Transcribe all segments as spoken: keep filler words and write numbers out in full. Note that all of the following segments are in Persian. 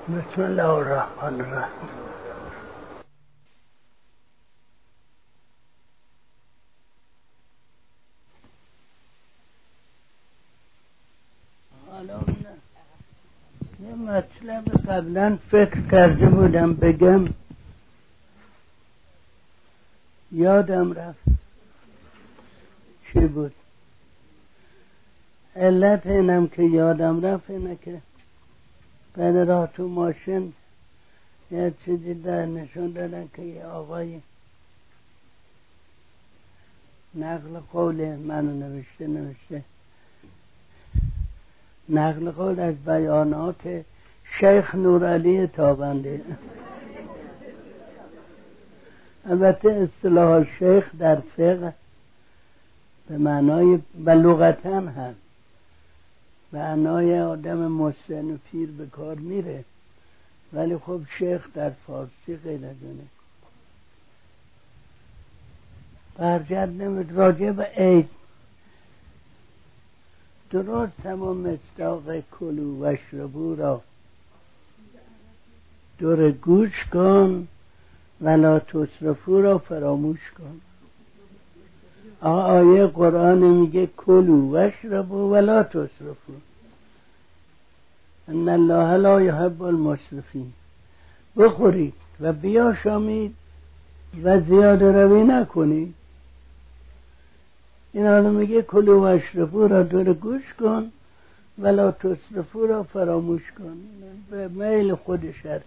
بسم الله الرحمن الرحیم. حالا یه مطلب قبلا فکر کرده بودم بگم، یادم رفت چی بود. علت اینم که یادم رفت اینه که بعد راه تو ماشین یه چیزی در نشون دادن که یه آقای نقل قول منو نوشته نوشته نقل قول از بیانات شیخ نورعلی تابنده. البته اصطلاح شیخ در فقه به معنای و لغتاً هم معنای آدم مسن و پیر به کار میره، ولی خب شیخ در فارسی غیر از اونه. برگردم راجع به عید. درست تمام مصداق کلوا و اشربوا را دور گوش کن ولا تسرفوا را فراموش کن. آیه قرآن میگه کلوا و اشربوا ولا تسرفوا، ان الله لا يحب المسرفین. بخورید و بیاشامید و زیاده روی نکنید. این حالا میگه کلوا و اشربوا را دور گوش کن ولا تسرفوا را فراموش کن، به میل خودش هست.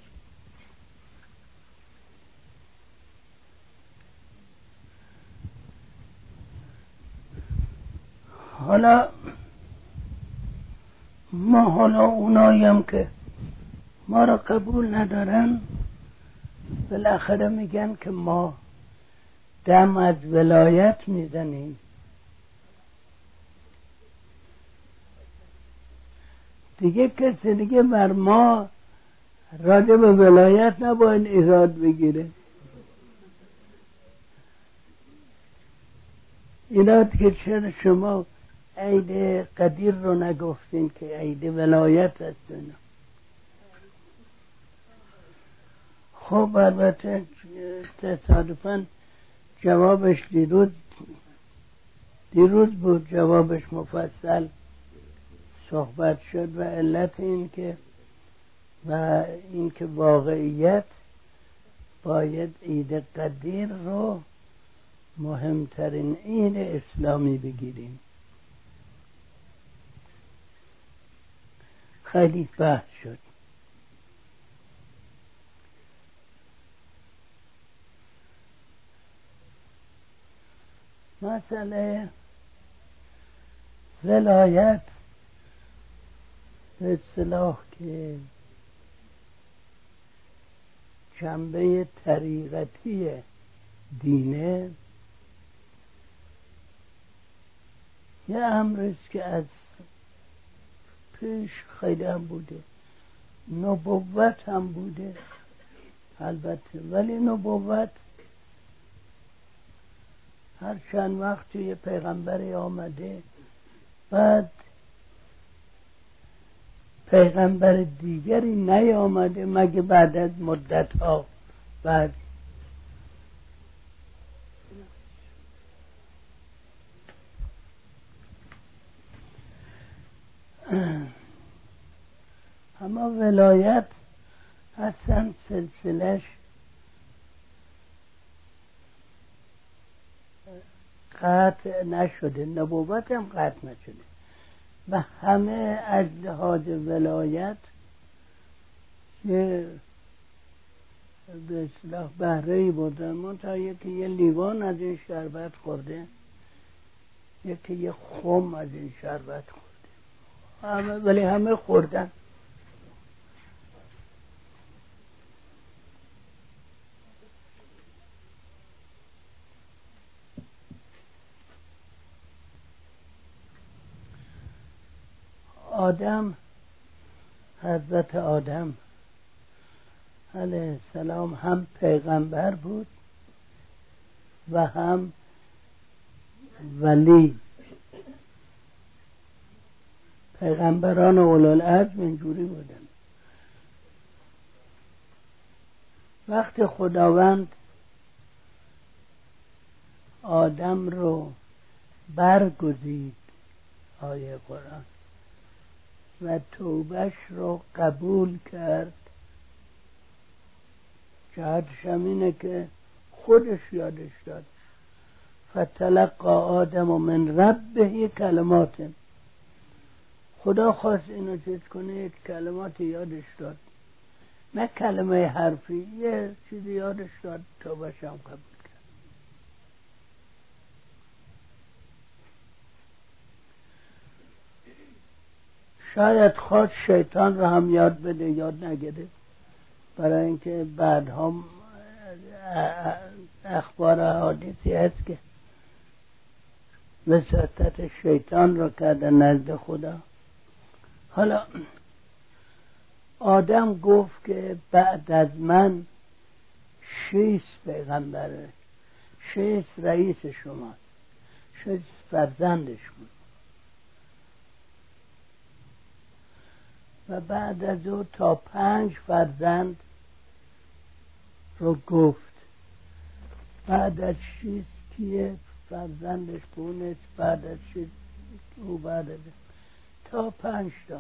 حالا ما حالا اوناییم که ما را قبول ندارن بالاخره میگن که ما دم از ولایت میزنیم. دیگه کسی دیگه بر ما راجع به ولایت نباید ایراد بگیره. ایراد که چرا شما عید قدیر رو نگفتین که عید ولایت هست اینا. خب البته تصادفاً جوابش دیروز دیروز بود جوابش مفصل صحبت شد و علت این که و این که واقعیت باید عید قدیر رو مهمترین عید اسلامی بگیریم. خیلی بحث شد. مسئله ولایت به اصطلاح که جنبه طریقتی دینه یه امریست که از پیش خیلی هم بوده، نبوت هم بوده البته، ولی نبوت هر چند وقت توی پیغمبری آمده، بعد پیغمبر دیگری نیامده مگه بعد از مدت ها. بعد اما ولایت اصلا سلسلش قطع نشده، نبوت هم قطع نشده و همه از لحاظ ولایت یه به اصطلاح بهره‌ای بردن. منتها یکی یه لیوان از این شربت خورده، یکی یه خم از این شربت خورده، همه ولی همه خوردن. آدم، حضرت آدم علیه السلام هم پیغمبر بود و هم ولی. پیغمبران اولوالعزم اینجوری بودن. وقتی خداوند آدم رو برگزید، آیه قرآن، و توبهش رو قبول کرد، جهتش هم اینه که خودش یادش داد فتلقی آدم من ربه کلمات، خدا خواست اینو چیز کنه، یک کلمات یادش داد، نه کلمه حرفی، یه چیزی یادش داد، توبهش هم قبول کرد. شاید خواست شیطان رو هم یاد بده، یاد نگیره، برای اینکه بعد هم اخبار حادثی هست که وساطت شیطان رو کرده نزد خدا. حالا آدم گفت که بعد از من شیش پیغمبره، شیش رئیس شماست، شیش فرزندش بود، و بعد از او تا پنج فرزند رو گفت. بعد از شیش کیه فرزندش بونش، بعد از شیش او، بعد از تا پنج تا.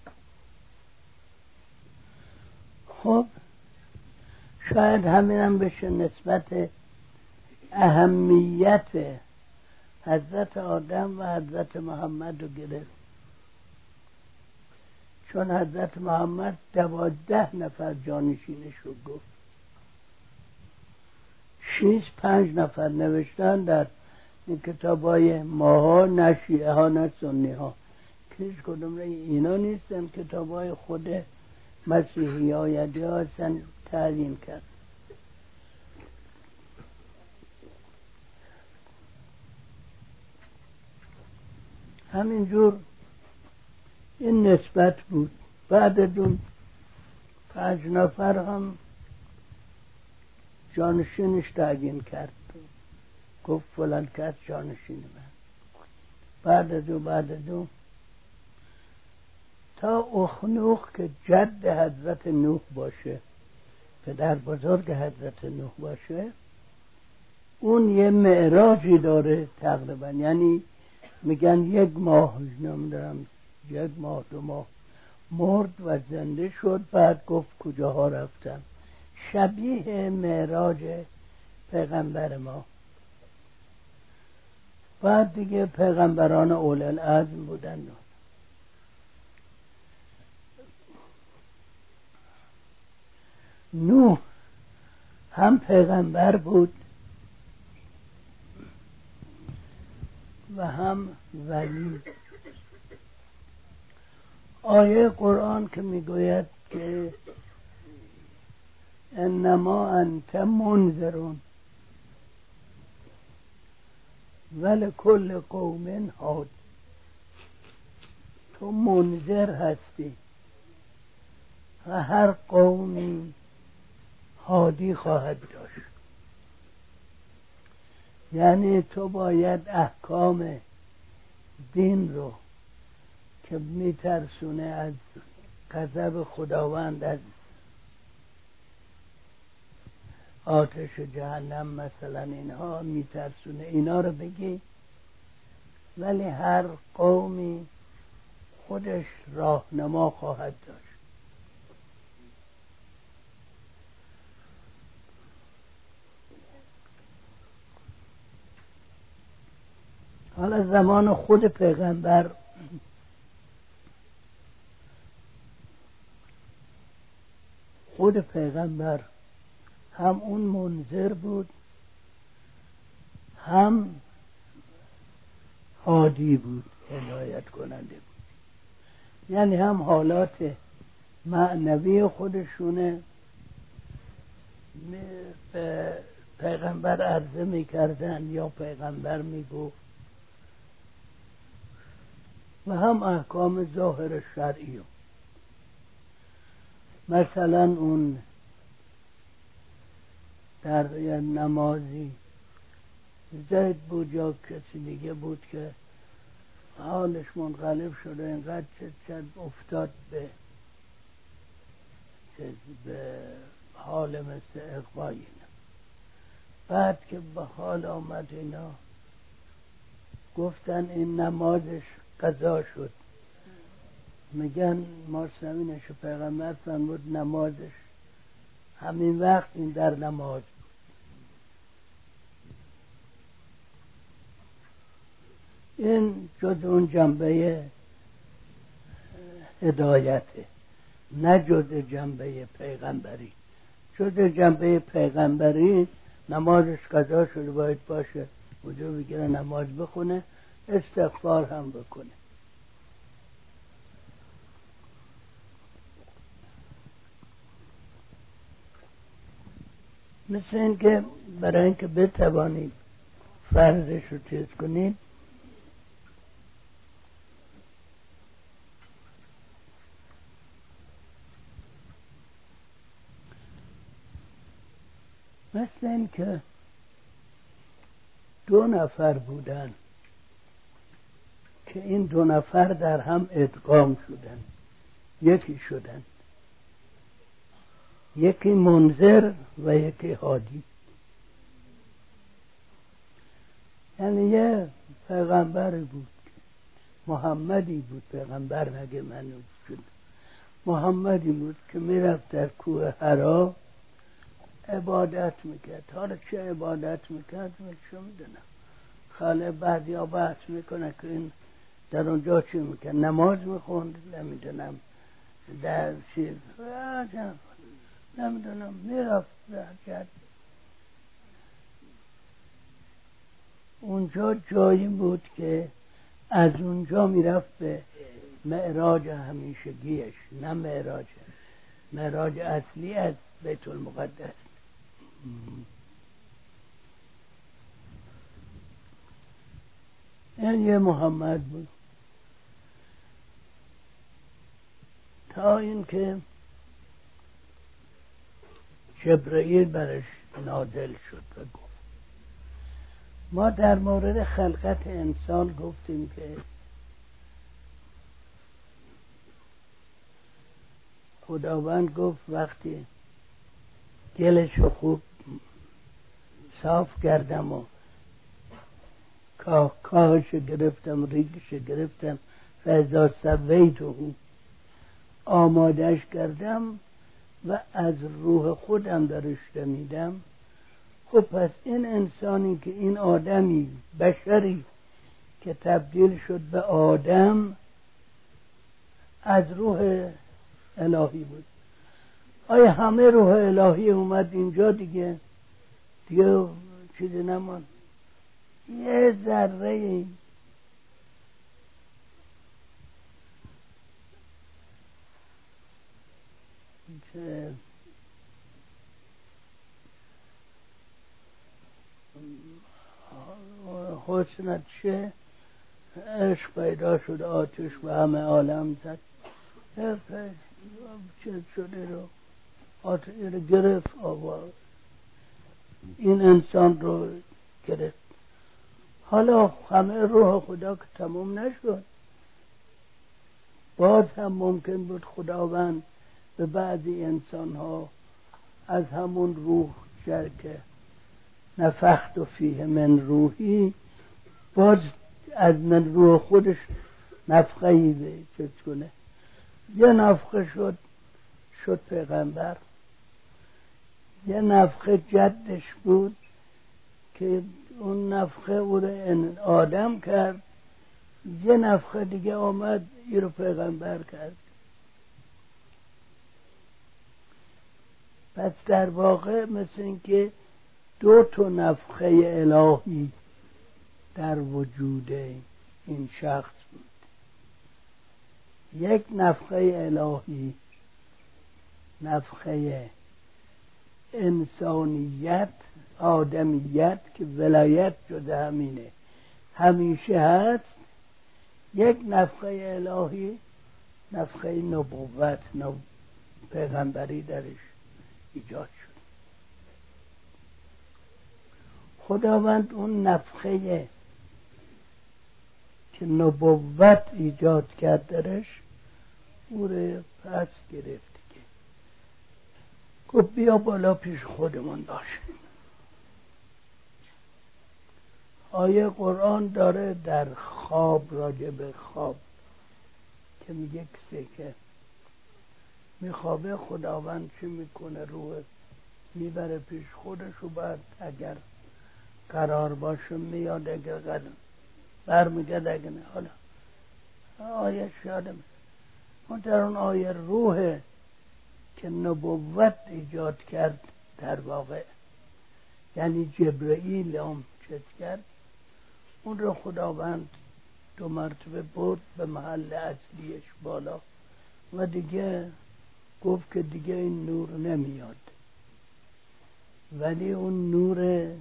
خب شاید همینم بشه نسبت اهمیت حضرت آدم و حضرت محمد رو گرفت، چون حضرت محمد دوازده نفر جانشینش رو گفت، شیش پنج نفر نوشتن در این کتابای ماها، نه شیعه ها نه سنی ها، که هیچ کدوم اینا نیستن، کتابای خود مسیحی ها یدی ها هستن تعیین کرد. همینجور این نسبت بود. بعد از اون پنج نفر هم جانشینش تعیین کرد، گفت فلان کس جانشین من. بعد از اون بعد از اون تا اخنوخ که جد حضرت نوح باشه، پدر بزرگ حضرت نوح باشه، اون یه معراجی داره تقریبا، یعنی میگن یک ماه نمیدونم یک ماه دو ماه مرد و زنده شد، بعد گفت کجاها رفتم، شبیه معراج پیغمبر ما. بعد دیگه پیغمبران اول العزم بودن. نوح هم پیغمبر بود و هم ولی. آیه قرآن که میگوید که انما انت منذرون ولکل قوم هاد، تو منذر هستی و هر قومی هادی خواهد داشت. یعنی تو باید احکام دین رو که میترسونه از غضب خداوند، از آتش جهنم مثلا، اینها میترسونه، اینا رو بگی، ولی هر قومی خودش راهنما خواهد داشت. حالا زمان خود پیغمبر خود پیغمبر هم اون منذر بود، هم هادی بود، هدایت کننده بود. یعنی هم حالات معنوی خودشونه به پیغمبر عرضه میکردن یا پیغمبر میگفت، و هم احکام ظاهر شرعی. مثلا اون در نمازی زید بود یا کسی دیگه بود که حالش منقلب شده، اینقدر چه افتاد به به حال مثل اقوای اینا. بعد که به حال آمد اینا گفتن این نمازش قضا شد. میگن مارسوینش و پیغمبر فرمود نمازش همین وقت این در نماز بود. این جز اون جنبه هدایته، نه جز جنبه پیغمبری. جز جنبه پیغمبری نمازش قضا شده باید باشه، وجود بگیره نماز بخونه، استغفار هم بکنه. مثل این که برای اینکه بتوانید فرضش رو چیز کنید، مثل این که دو نفر بودن که این دو نفر در هم ادغام شدن، یکی شدن، یکی منذر و یکی هادی. یعنی یه پیغمبری بود، محمدی بود، پیغمبر نگه منو شد، محمدی بود که میرفت در کوه حرا عبادت میکرد. حالا چه عبادت میکرد من چه میدونم، خاله بعضی ها بحث میکنه که این در اونجا چی میکرد، نماز میخوند، نمیدونم در چیز نمیدونم میرفت در اونجا جایی بود که از اونجا میرفت به معراج همیشگیش، نه معراج معراج اصلی از بیت المقدس. این یه محمد بود تا اینکه جبرئیل برش نازل شد و گفت. ما در مورد خلقت انسان گفتیم که خداوند گفت وقتی گلش رو خوب صاف کردم و کاه کاهش گرفتم، ریگش گرفتم، فاذا سویته آمادش کردم و از روح خودم درش دمیدم. خب پس این انسانی که این آدمی بشری که تبدیل شد به آدم از روح الهی بود. آیا همه روح الهی اومد اینجا دیگه دیگه چیزی نمان، یه ذره که حسنت شه عشق پیدا شد، آتش به همه عالم زد، چیز شده رو آتش رو گرفت، آواز این انسان رو گرفت. حالا همه روح خدا که تموم نشد، باز هم ممکن بود خداوند به بعضی انسان ها از همون روح که نفخت و فیه من روحی، باز از من روح خودش نفخه ای چیز کنه. یه نفخه شد شد پیغمبر، یه نفخه جدش بود که اون نفخه او رو آدم کرد، یه نفخه دیگه آمد این رو پیغمبر کرد. پس در واقع مثل این که دو تا نفخه الهی در وجود این شخص بود. یک نفخه الهی، نفخه انسانیت، آدمیت که ولایت جز همینه همیشه هست. یک نفخه الهی، نفخه نبوت، نب... پیغمبری درش ایجاد شد. خداوند اون نفخه که نبوت ایجاد کرد درش او رو پس گرفت که گفت بیا بالا پیش خودمون باشیم. آیه قرآن داره در خواب، راجع به خواب که میگه کسی که میخوابه خداوند چی میکنه؟ روح میبره پیش خودش و بعد اگر قرار باشه میاد، اگر قدم برمیگرده، اگر نه. حالا آیه شادم اون در اون آیه روح که نبوت ایجاد کرد در واقع، یعنی جبرئیل هم چیز کرد، اون رو خداوند دو مرتبه برد به محل اصلیش بالا و دیگه گفت که دیگه این نور نمیاد. ولی اون نور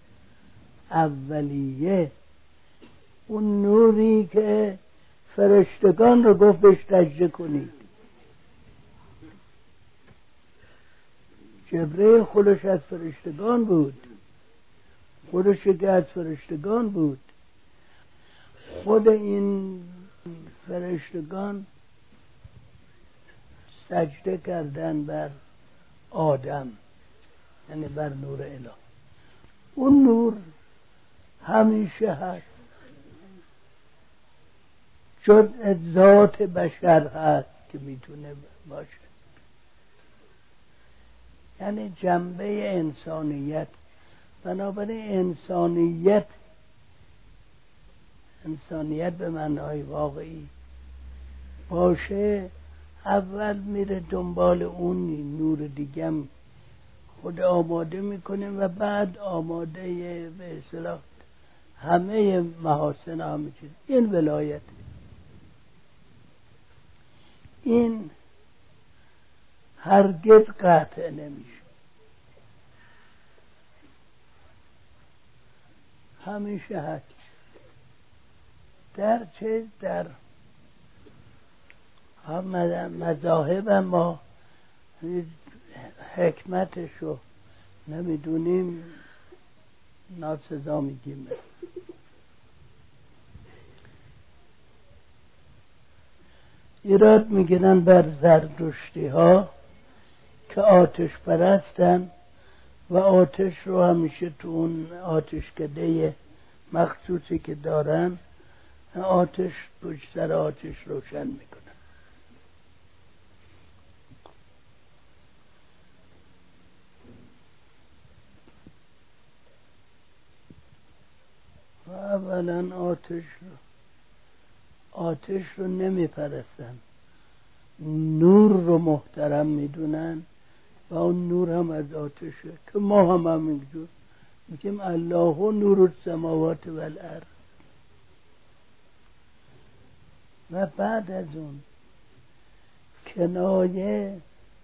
اولیه، اون نوری که فرشتگان رو گفت بهش سجده کنید، جبرئیل خودش از فرشتگان بود، خودش که از فرشتگان بود. خود این فرشتگان سجده کردن بر آدم، یعنی بر نور الهی. اون نور همیشه هست، چون ذات بشر هست که میتونه باشه، یعنی جنبه انسانیت. بنابراین انسانیت انسانیت به معنای واقعی باشه، اول میره دنبال اون نور دیگم خود آماده میکنه و بعد آماده به اصطلاح همه محاسن همه چیز. این ولایت، این هرگز قطع نمیشه، همیشه هست. در چه در هم مذاهب ما حکمتشو نمیدونیم، ناسزا میگیم. ایراد میگیرن بر زردشتی ها که آتش پرستن و آتش رو همیشه تو اون آتشکده مخصوصی که دارن، آتش پشت سر آتش روشن میکنن. و اولا آتش رو آتش رو نمی پرستن، نور رو محترم میدونن و اون نور هم از آتشه که ما هم همینجور میگیم الله نور السماوات و الارض. و بعد از اون کنایه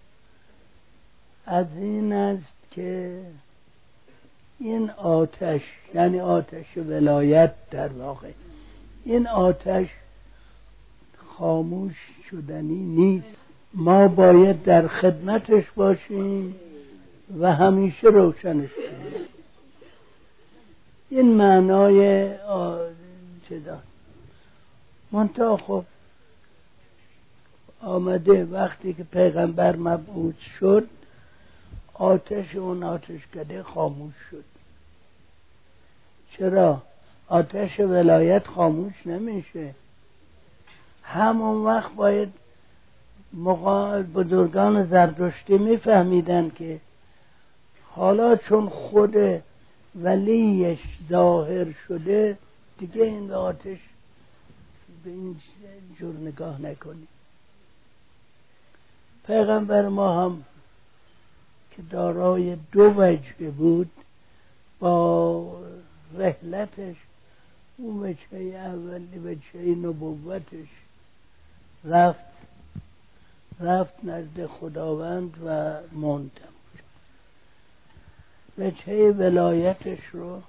از این است که این آتش، یعنی آتش ولایت در واقع، این آتش خاموش شدنی نیست، ما باید در خدمتش باشیم و همیشه روشنش کنیم. این معنای چه داد منتها خب آمده وقتی که پیغمبر مبعوث شد، آتش اون آتشکده خاموش شد. چرا؟ آتش ولایت خاموش نمیشه. همون وقت باید بزرگان زردشتی میفهمیدن که حالا چون خود ولیش ظاهر شده، دیگه این آتش به این جور نگاه نکنی. پیغمبر ما هم که دارای دو وجه بود، با رحلتش اون وجه اولی، وجه نبوتش، رفت رفت نزد خداوند و ماند. وجه ولایتش رو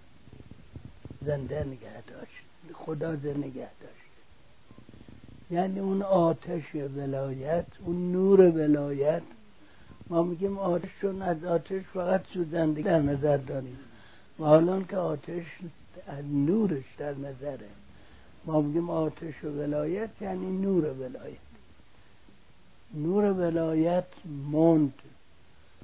زنده نگه داشت، خدا زنده نگه داشت. یعنی اون آتش ولایت، اون نور ولایت، ما میگیم آتش، چون از آتش فقط سوزندگی در نظر داریم و حالا که آتش از نورش در نظره، ما میگیم آتش و ولایت یعنی نور ولایت. نور ولایت موند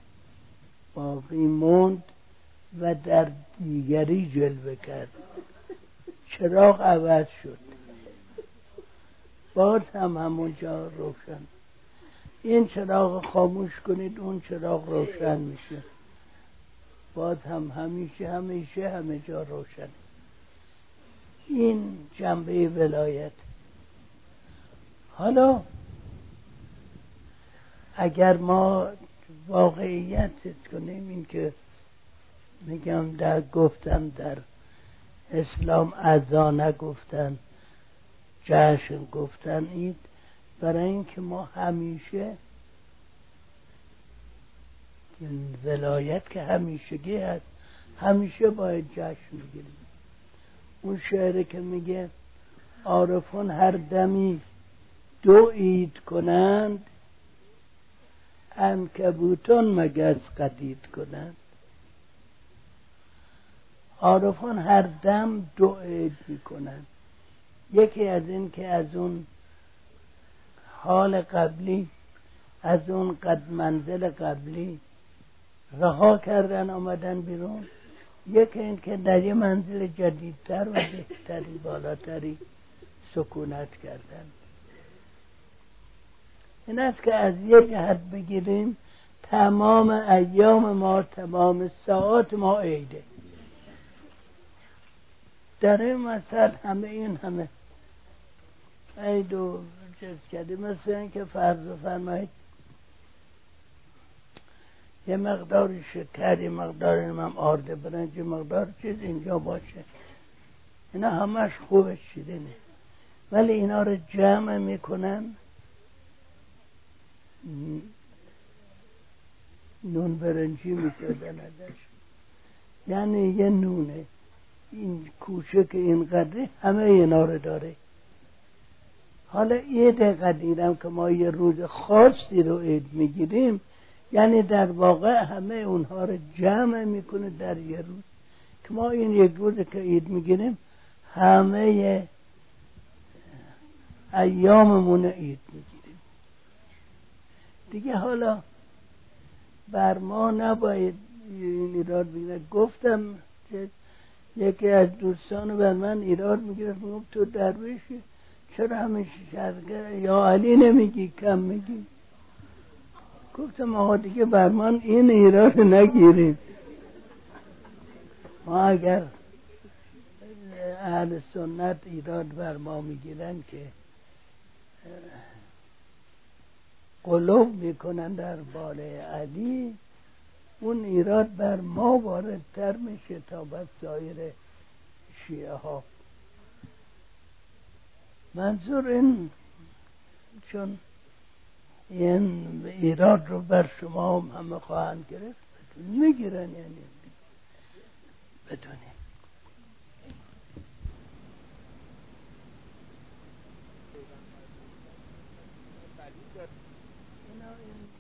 باقی موند و در دیگری جلوه کرد. چراغ عوض شد، باز هم همونجا روشن. این چراغ خاموش کنید، اون چراغ روشن میشه، باز هم همیشه همیشه همه جا روشن. این جنبه ولایت. حالا اگر ما واقعیت کنیم، این که میگم در گفتم در اسلام عزا نگفتن، جشن گفتن، این برای اینکه ما همیشه این ولایت که همیشگی هست، همیشه باید جشن بگیریم. اون شعره که میگه عارفان هر دمی دو عید کنند، عنکبوتان مگس قدید کنند. عارفان هر دم دو عید میکنند. یکی از این که از اون حال قبلی، از اون قد منزل قبلی رها کردن، آمدن بیرون. یکی این که در یه منزل جدیدتر و بهتری بالاتری سکونت کردن. این است که از یه جهت بگیریم تمام ایام ما، تمام ساعات ما عیده. در این مثل همه این همه عید و چیز کردیم. مثل این که فرض فرمایید یه مقدار شکر، یه مقدار هم آرد برنج، یه مقدار چیز اینجا باشه، اینا همش خوبه شیرینه، ولی اینا رو جمع میکنن، نون برنجی میکردن ازش. یعنی یه نونه این کوچه که این قدری همه اینا رو داره. حالا عید قدیرم که ما یه روز خاصی رو عید میگیریم، یعنی در واقع همه اونها رو جمع میکنه در یه روز، که ما این یک روز که عید میگیریم همه ایاممون عید میگیریم دیگه. حالا بر ما نباید این ایراد بگیره. گفتم که یکی از دوستان بر من ایراد میگیره، میگم تو درویشی چرا همیشه شرگه یا علی نمیگی، کم میگی؟ گفتم آقا دیگه بر من این ایراد نگیرید. ما اگر اهل سنت ایراد بر ما میگیرن که قلوب میکنن در بالای علی، اون ایراد بر ما واردتر میشه تا بر سایر شیعه ها. منظور این، چون این ایراد رو بر شما هم همه خواهند گرفت، میگیرن، یعنی بدونی. اینا این